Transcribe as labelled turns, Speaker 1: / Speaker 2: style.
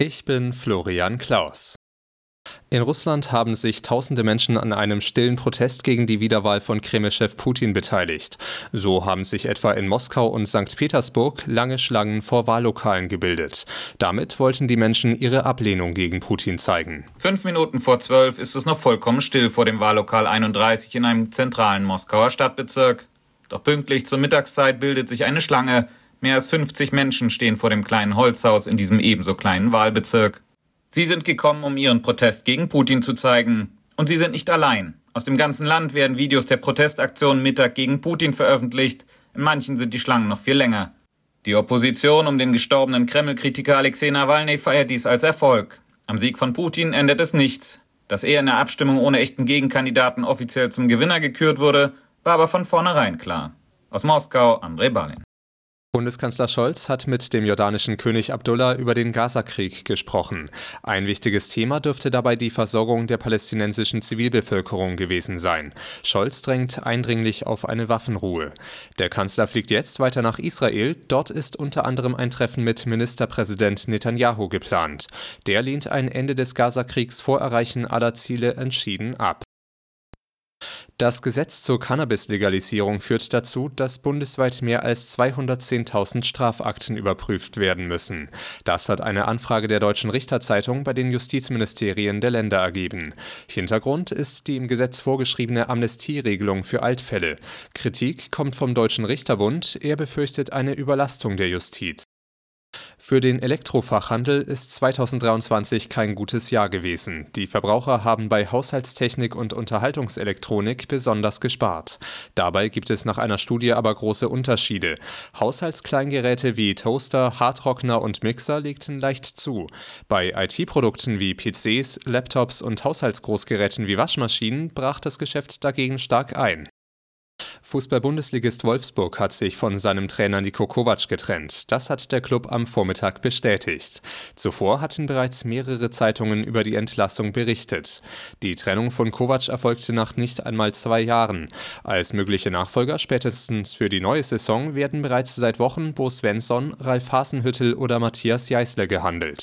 Speaker 1: Ich bin Florian Klaus. In Russland haben sich tausende Menschen an einem stillen Protest gegen die Wiederwahl von Kreml-Chef Putin beteiligt. So haben sich etwa in Moskau und St. Petersburg lange Schlangen vor Wahllokalen gebildet. Damit wollten die Menschen ihre Ablehnung gegen Putin zeigen.
Speaker 2: 5 Minuten vor 12 ist es noch vollkommen still vor dem Wahllokal 31 in einem zentralen Moskauer Stadtbezirk. Doch pünktlich zur Mittagszeit bildet sich eine Schlange. Mehr als 50 Menschen stehen vor dem kleinen Holzhaus in diesem ebenso kleinen Wahlbezirk. Sie sind gekommen, um ihren Protest gegen Putin zu zeigen. Und sie sind nicht allein. Aus dem ganzen Land werden Videos der Protestaktion Mittag gegen Putin veröffentlicht. In manchen sind die Schlangen noch viel länger. Die Opposition um den gestorbenen Kreml-Kritiker Alexei Nawalny feiert dies als Erfolg. Am Sieg von Putin ändert es nichts. Dass er in der Abstimmung ohne echten Gegenkandidaten offiziell zum Gewinner gekürt wurde, war aber von vornherein klar. Aus Moskau, Andrei Balin.
Speaker 1: Bundeskanzler Scholz hat mit dem jordanischen König Abdullah über den Gazakrieg gesprochen. Ein wichtiges Thema dürfte dabei die Versorgung der palästinensischen Zivilbevölkerung gewesen sein. Scholz drängt eindringlich auf eine Waffenruhe. Der Kanzler fliegt jetzt weiter nach Israel. Dort ist unter anderem ein Treffen mit Ministerpräsident Netanyahu geplant. Der lehnt ein Ende des Gazakriegs vor Erreichen aller Ziele entschieden ab. Das Gesetz zur Cannabis-Legalisierung führt dazu, dass bundesweit mehr als 210.000 Strafakten überprüft werden müssen. Das hat eine Anfrage der Deutschen Richterzeitung bei den Justizministerien der Länder ergeben. Hintergrund ist die im Gesetz vorgeschriebene Amnestieregelung für Altfälle. Kritik kommt vom Deutschen Richterbund, er befürchtet eine Überlastung der Justiz. Für den Elektrofachhandel ist 2023 kein gutes Jahr gewesen. Die Verbraucher haben bei Haushaltstechnik und Unterhaltungselektronik besonders gespart. Dabei gibt es nach einer Studie aber große Unterschiede. Haushaltskleingeräte wie Toaster, Hardtrockner und Mixer legten leicht zu. Bei IT-Produkten wie PCs, Laptops und Haushaltsgroßgeräten wie Waschmaschinen brach das Geschäft dagegen stark ein. Fußball-Bundesligist Wolfsburg hat sich von seinem Trainer Niko Kovac getrennt. Das hat der Club am Vormittag bestätigt. Zuvor hatten bereits mehrere Zeitungen über die Entlassung berichtet. Die Trennung von Kovac erfolgte nach nicht einmal 2 Jahren. Als mögliche Nachfolger spätestens für die neue Saison werden bereits seit Wochen Bo Svensson, Ralf Hasenhüttl oder Matthias Jeißle gehandelt.